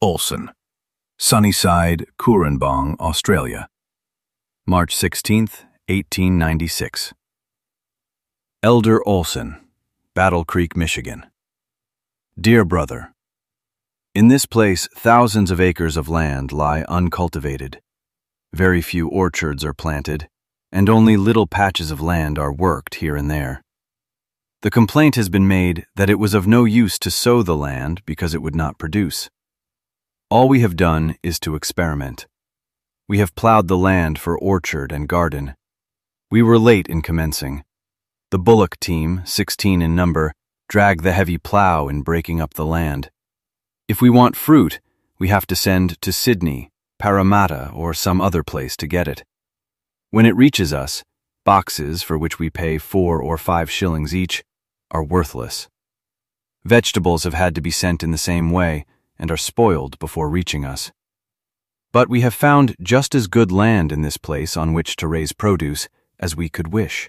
Olsen, Sunnyside, Cooranbong, Australia, March 16, 1896. Elder Olsen, Battle Creek, Michigan. Dear Brother, in this place, thousands of acres of land lie uncultivated. Very few orchards are planted, and only little patches of land are worked here and there. The complaint has been made that it was of no use to sow the land because it would not produce. All we have done is to experiment. We have plowed the land for orchard and garden. We were late in commencing. The bullock team, 16 in number, dragged the heavy plow in breaking up the land. If we want fruit, we have to send to Sydney, Parramatta, or some other place to get it. When it reaches us, boxes for which we pay 4 or 5 shillings each are worthless. Vegetables have had to be sent in the same way and are spoiled before reaching us. But we have found just as good land in this place on which to raise produce as we could wish.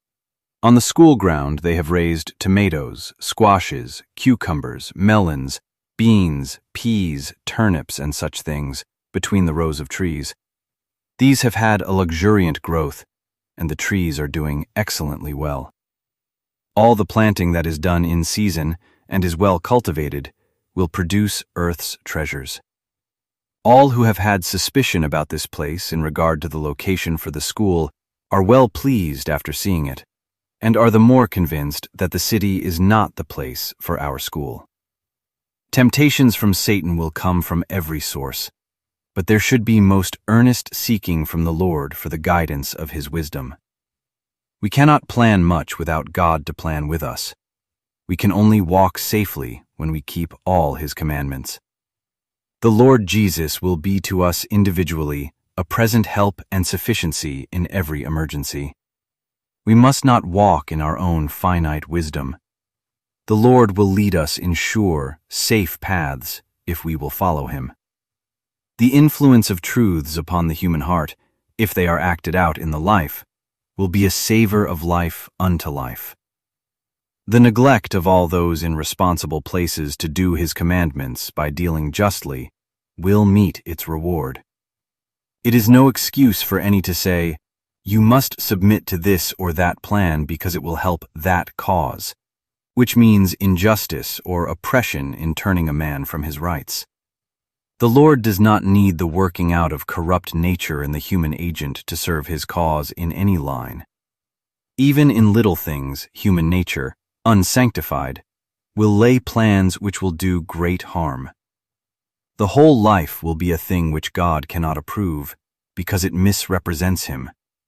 On the school ground they have raised tomatoes, squashes, cucumbers, melons, beans, peas, turnips, and such things between the rows of trees. These have had a luxuriant growth, and the trees are doing excellently well. All the planting that is done in season and is well cultivated will produce earth's treasures. All who have had suspicion about this place in regard to the location for the school are well pleased after seeing it, and are the more convinced that the city is not the place for our school. Temptations from Satan will come from every source, but there should be most earnest seeking from the Lord for the guidance of His wisdom. We cannot plan much without God to plan with us. We can only walk safely when we keep all His commandments. The Lord Jesus will be to us individually a present help and sufficiency in every emergency. We must not walk in our own finite wisdom. The Lord will lead us in sure, safe paths if we will follow Him. The influence of truths upon the human heart, if they are acted out in the life, will be a savor of life unto life. The neglect of all those in responsible places to do His commandments by dealing justly will meet its reward. It is no excuse for any to say, "You must submit to this or that plan because it will help that cause," which means injustice or oppression in turning a man from his rights. The Lord does not need the working out of corrupt nature in the human agent to serve His cause in any line. Even in little things, human nature, unsanctified, will lay plans which will do great harm. The whole life will be a thing which God cannot approve, because it misrepresents Him.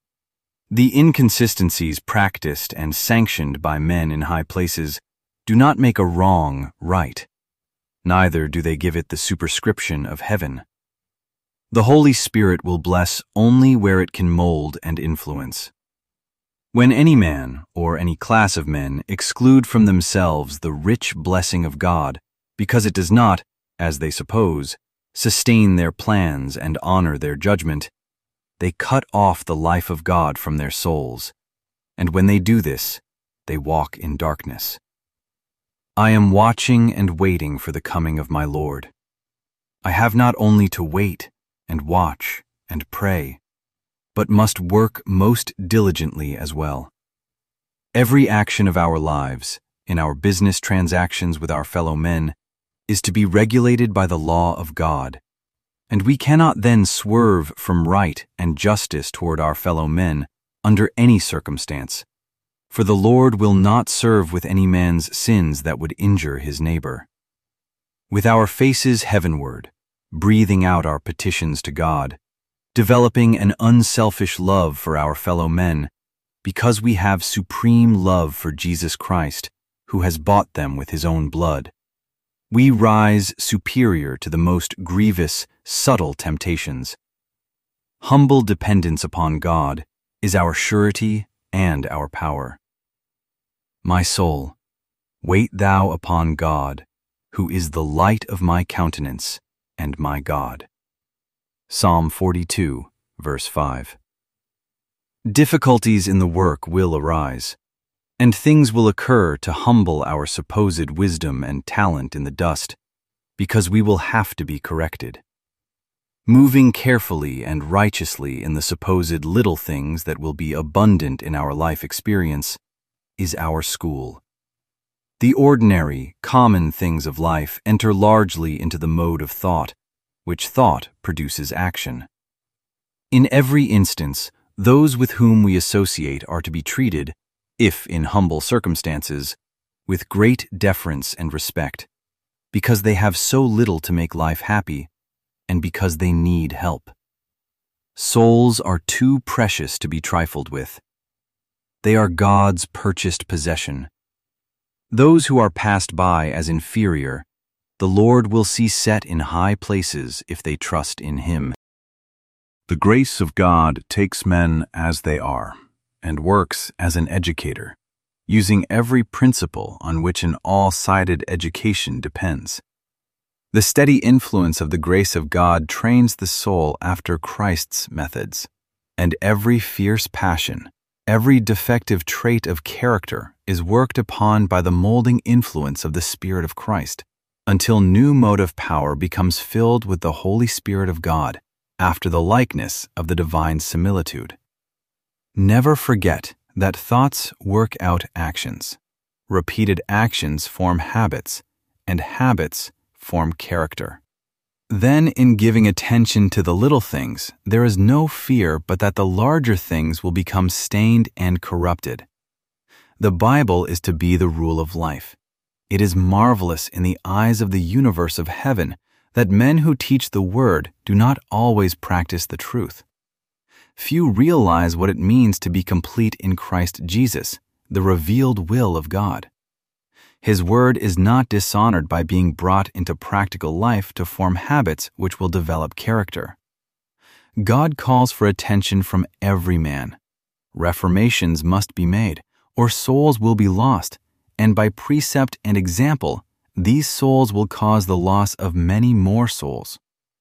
The inconsistencies practiced and sanctioned by men in high places do not make a wrong right, neither do they give it the superscription of heaven. The Holy Spirit will bless only where it can mold and influence. When any man, or any class of men, exclude from themselves the rich blessing of God, because it does not, as they suppose, sustain their plans and honor their judgment, they cut off the life of God from their souls, and when they do this, they walk in darkness. I am watching and waiting for the coming of my Lord. I have not only to wait and watch and pray, but must work most diligently as well. Every action of our lives, in our business transactions with our fellow men, is to be regulated by the law of God, and we cannot then swerve from right and justice toward our fellow men under any circumstance, for the Lord will not serve with any man's sins that would injure his neighbor. With our faces heavenward, breathing out our petitions to God, developing an unselfish love for our fellow men, because we have supreme love for Jesus Christ, who has bought them with His own blood, we rise superior to the most grievous, subtle temptations. Humble dependence upon God is our surety and our power. My soul, wait thou upon God, who is the light of my countenance and my God. Psalm 42, verse 5. Difficulties in the work will arise, and things will occur to humble our supposed wisdom and talent in the dust, because we will have to be corrected. Moving carefully and righteously in the supposed little things that will be abundant in our life experience is our school. The ordinary, common things of life enter largely into the mode of thought, which thought produces action. In every instance, those with whom we associate are to be treated, if in humble circumstances, with great deference and respect, because they have so little to make life happy, and because they need help. Souls are too precious to be trifled with. They are God's purchased possession. Those who are passed by as inferior, the Lord will see set in high places if they trust in Him. The grace of God takes men as they are, and works as an educator, using every principle on which an all-sided education depends. The steady influence of the grace of God trains the soul after Christ's methods, and every fierce passion, every defective trait of character is worked upon by the molding influence of the Spirit of Christ, until new motive power becomes filled with the Holy Spirit of God, after the likeness of the divine similitude. Never forget that thoughts work out actions. Repeated actions form habits, and habits form character. Then, in giving attention to the little things, there is no fear but that the larger things will become stained and corrupted. The Bible is to be the rule of life. It is marvelous in the eyes of the universe of heaven that men who teach the Word do not always practice the truth. Few realize what it means to be complete in Christ Jesus, the revealed will of God. His Word is not dishonored by being brought into practical life to form habits which will develop character. God calls for attention from every man. Reformations must be made, or souls will be lost, and by precept and example, these souls will cause the loss of many more souls.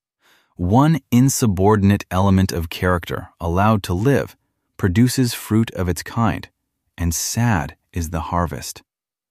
One insubordinate element of character allowed to live produces fruit of its kind, and sad is the harvest.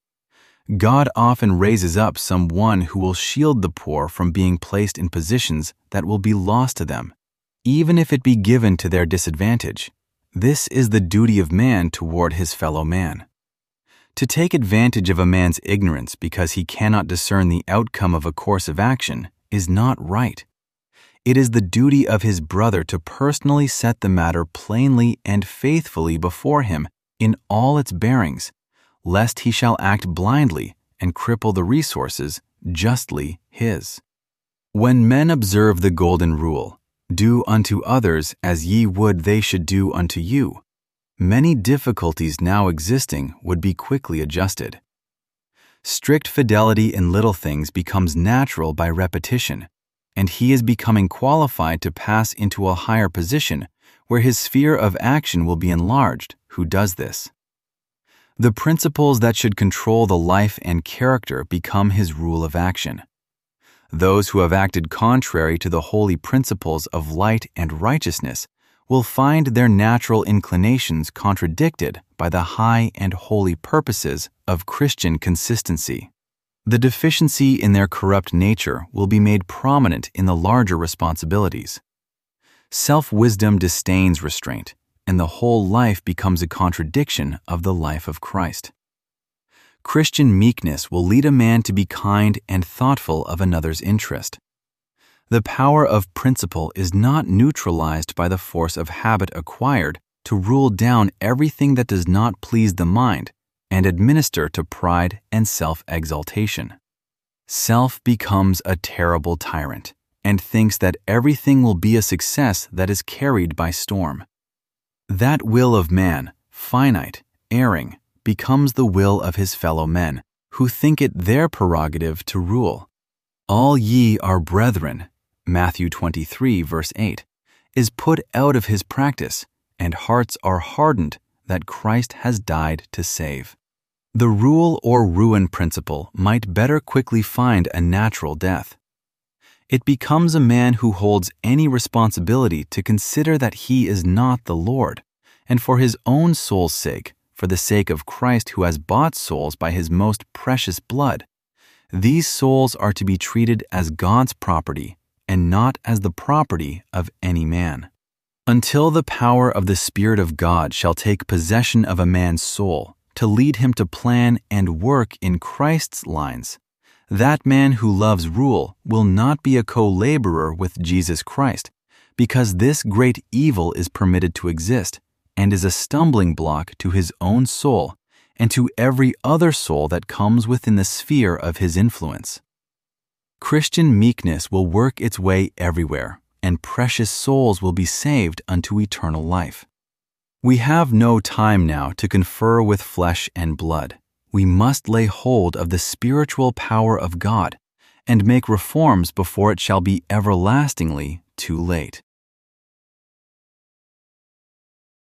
God often raises up some one who will shield the poor from being placed in positions that will be lost to them, even if it be given to their disadvantage. This is the duty of man toward his fellow man. To take advantage of a man's ignorance because he cannot discern the outcome of a course of action is not right. It is the duty of his brother to personally set the matter plainly and faithfully before him in all its bearings, lest he shall act blindly and cripple the resources justly his. When men observe the golden rule, do unto others as ye would they should do unto you, many difficulties now existing would be quickly adjusted. Strict fidelity in little things becomes natural by repetition, and he is becoming qualified to pass into a higher position where his sphere of action will be enlarged who does this. The principles that should control the life and character become his rule of action. Those who have acted contrary to the holy principles of light and righteousness will find their natural inclinations contradicted by the high and holy purposes of Christian consistency. The deficiency in their corrupt nature will be made prominent in the larger responsibilities. Self-wisdom disdains restraint, and the whole life becomes a contradiction of the life of Christ. Christian meekness will lead a man to be kind and thoughtful of another's interest. The power of principle is not neutralized by the force of habit acquired to rule down everything that does not please the mind and administer to pride and self-exaltation. Self becomes a terrible tyrant and thinks that everything will be a success that is carried by storm. That will of man, finite, erring, becomes the will of his fellow men, who think it their prerogative to rule. All ye are brethren, Matthew 23, verse 8, is put out of his practice, and hearts are hardened that Christ has died to save. The rule or ruin principle might better quickly find a natural death. It becomes a man who holds any responsibility to consider that he is not the Lord, and for his own soul's sake, for the sake of Christ who has bought souls by his most precious blood, These souls are to be treated as God's property and not as the property of any man. Until the power of the Spirit of God shall take possession of a man's soul to lead him to plan and work in Christ's lines, that man who loves rule will not be a co-laborer with Jesus Christ, because this great evil is permitted to exist and is a stumbling block to his own soul and to every other soul that comes within the sphere of his influence. Christian meekness will work its way everywhere, and precious souls will be saved unto eternal life. We have no time now to confer with flesh and blood. We must lay hold of the spiritual power of God and make reforms before it shall be everlastingly too late.